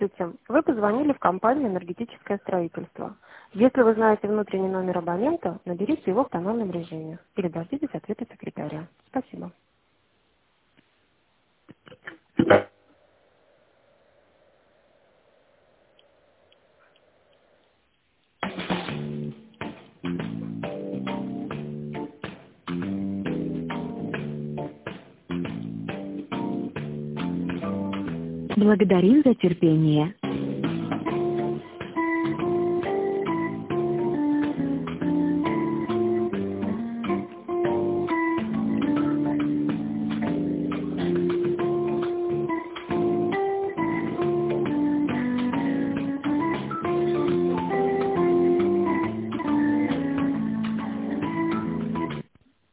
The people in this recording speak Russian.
Здравствуйте. Вы позвонили в компанию «Энергетическое строительство». Если вы знаете внутренний номер абонента, наберите его в тональном режиме или дождитесь ответа секретаря. Спасибо. Благодарим за терпение.